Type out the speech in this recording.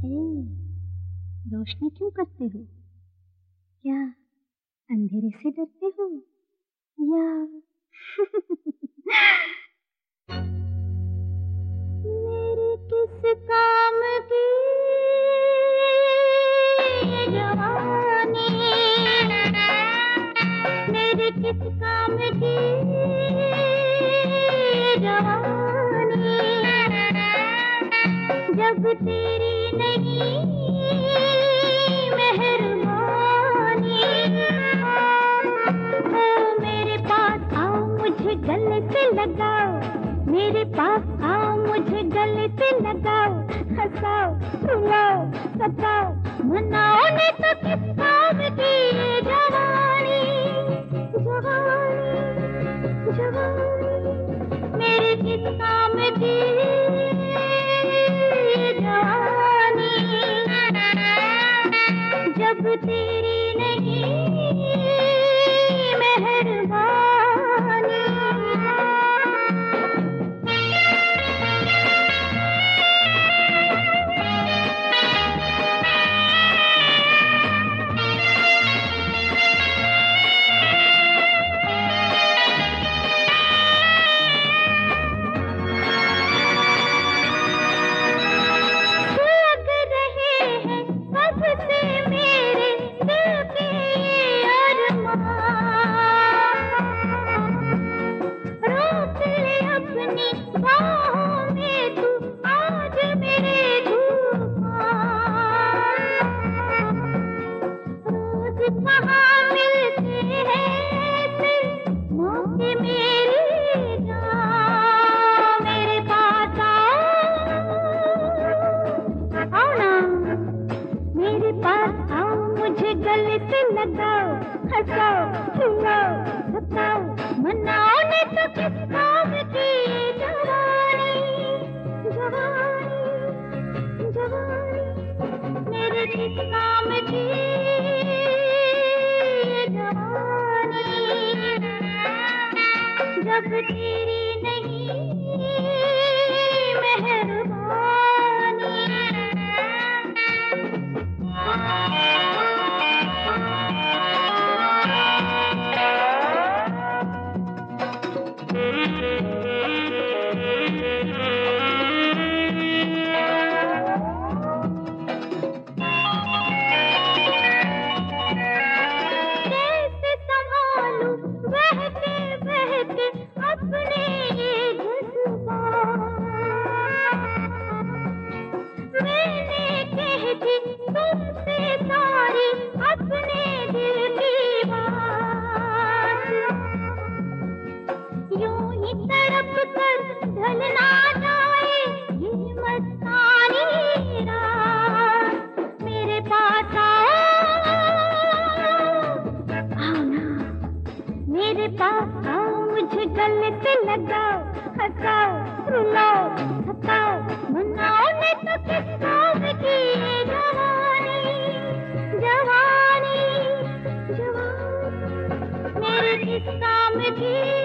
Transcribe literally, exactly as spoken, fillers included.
ए, रोशनी क्यों करते हो? क्या अंधेरे से डरते हो या मेरे किस काम की जवानी, मेरे किस काम की जवानी, जब तेरी नहीं मेहरबानी। ओ मेरे पास आओ, मुझे गले से लगाओ, मेरे पास आओ, मुझे गले से लगाओ, हंसाओ रुलाओ सताओ मनाओ, ने तो किस काम की जवानी, जवानी जवानी, मेरे किस काम की जवानी, जब तेरी नहीं मेहरबानी। गले से लगाओ, हंसाओ खिलाओ सताओ मनाओ, ने तो किस काम की जवानी, जवानी जवानी, मेरे किस काम की जवानी, जब तेरी नहीं मेहरबानी। ढलना जाए ये मस्तानी रात, मेरे पास आओ, आओ ना मेरे पास आओ, मुझे गले से लगाओ, हंसाओ रुलाओ सताओ मनाओ, ने तो किस काम की जवानी, जवानी जवानी, मेरे किस काम की